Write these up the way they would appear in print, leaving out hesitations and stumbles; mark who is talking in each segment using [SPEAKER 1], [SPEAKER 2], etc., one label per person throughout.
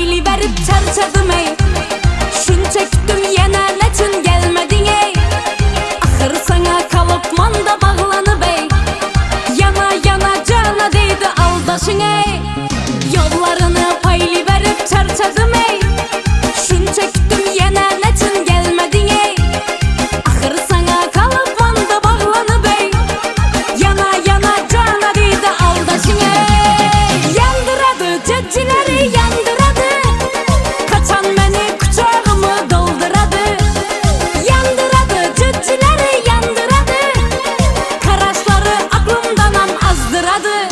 [SPEAKER 1] paylı verip çarçadım ey. Şuncha kuttum yana neçin gelmedin ey. Ahır sana kalıp manda bağlanıp ey. Yana yana cana deydi aldaşın ey. Yollarını paylı verip çarçadım ey. Şuncha kuttum yana neçin gelmedin ey. Ahır sana kalıp manda bağlanıp ey. Yana yana cana deydi aldaşın ey. Yandıradı cecileri yandıradı. Kaçan beni kucağımı dolduradı. Yandıradı cecileri yandıradı. Karaşları aklımdan azdıradı.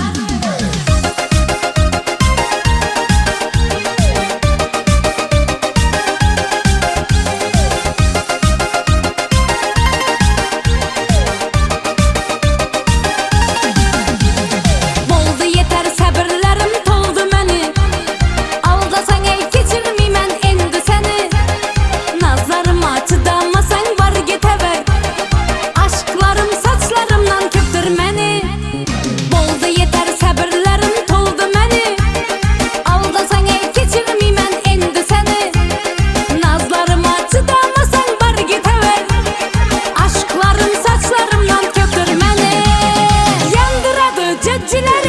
[SPEAKER 1] Boldu yeter sabırlarım toldu meni. Aldasan ey geçirmeymen endi seni. Nazarıma çıdamasan var gitever. Aşklarım saçlarımdan köptür meni. Boldu yeter sabırlarım toldu meni. Aldasan ey geçirmeymen endi seni. Nazlarıma çıdamasan var gitever. Aşklarım saçlarımdan köptür meni. Yandıradı cecileri